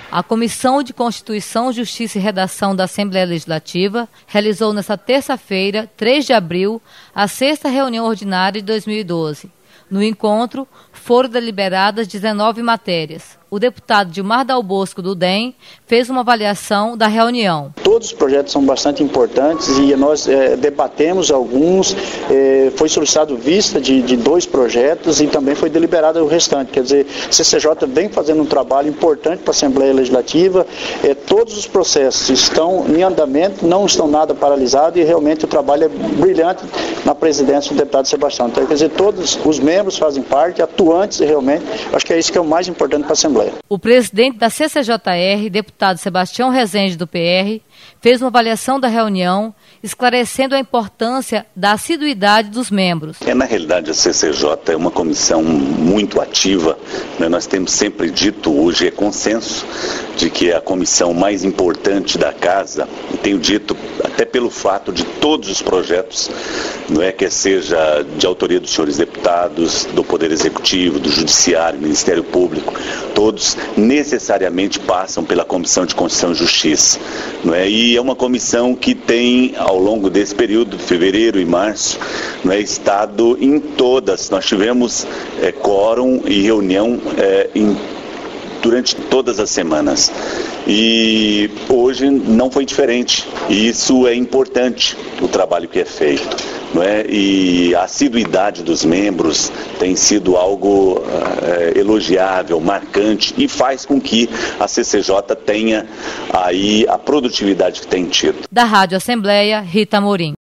A Comissão de Constituição, Justiça e Redação da Assembleia Legislativa realizou nesta terça-feira, 3 de abril, a 6ª reunião ordinária de 2012. No encontro, foram deliberadas 19 matérias. O deputado Dilmar Dal Bosco, do DEM, fez uma avaliação da reunião. Todos os projetos são bastante importantes e nós debatemos alguns, foi solicitado vista de 2 projetos e também foi deliberado o restante. Quer dizer, a CCJ vem fazendo um trabalho importante para a Assembleia Legislativa, todos os processos estão em andamento, não estão nada paralisados e realmente o trabalho é brilhante na presidência do deputado Sebastião. Então, quer dizer, todos os membros fazem parte, atuantes realmente, acho que é isso que é o mais importante para a Assembleia. O presidente da CCJR, deputado Sebastião Rezende, do PR, fez uma avaliação da reunião, esclarecendo a importância da assiduidade dos membros. Na realidade, a CCJ é uma comissão muito ativa, né? Nós temos sempre dito, hoje é consenso, de que é a comissão mais importante da Casa, e tenho dito até pelo fato de todos os projetos, não é que seja de autoria dos senhores deputados, do Poder Executivo, do Judiciário, Ministério Público, todos necessariamente passam pela Comissão de Constituição e Justiça, não é? E é uma comissão que tem, ao longo desse período, fevereiro e março, não é, estado em todas. Nós tivemos quórum e reunião durante todas as semanas. E hoje não foi diferente. E isso é importante, o trabalho que é feito, não é? E a assiduidade dos membros tem sido algo elogiável, marcante e faz com que a CCJ tenha aí a produtividade que tem tido. Da Rádio Assembleia, Rita Amorim.